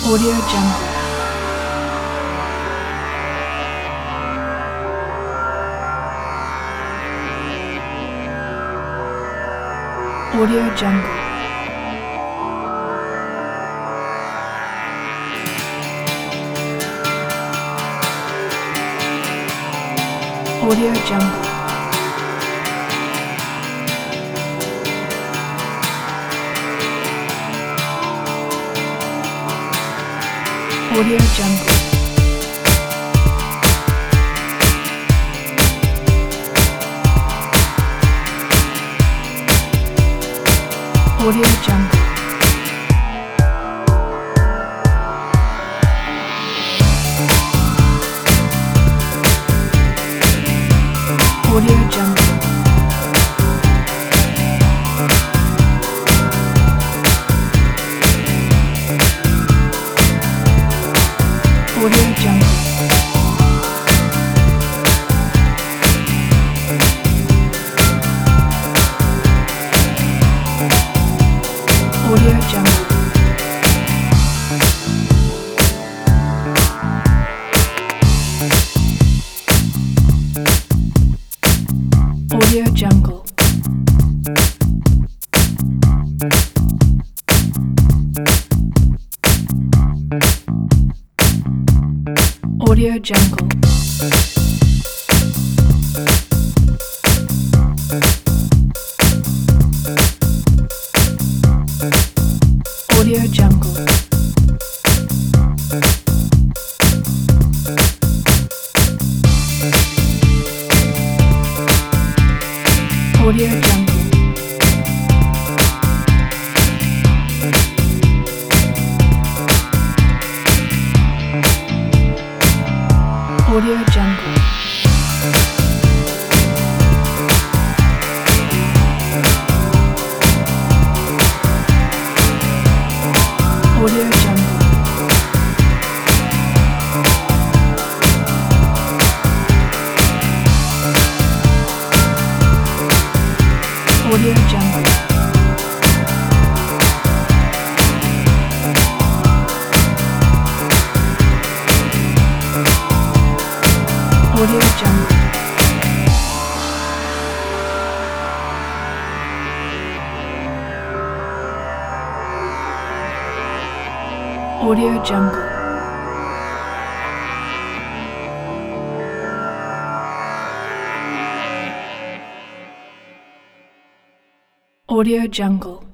Audio Jungle. Audio Jungle. Audio Jungle. Audio Jungle. Audio Jungle. Audio Jungle. Audio Jungle. Audio Jungle. Audio Jungle. Audio Jungle. Audio Jungle. Audio Jungle. Audio Jungle. Audio Jungle. Audio Jungle. Audio Jungle. Audio Jungle. Audio Jungle.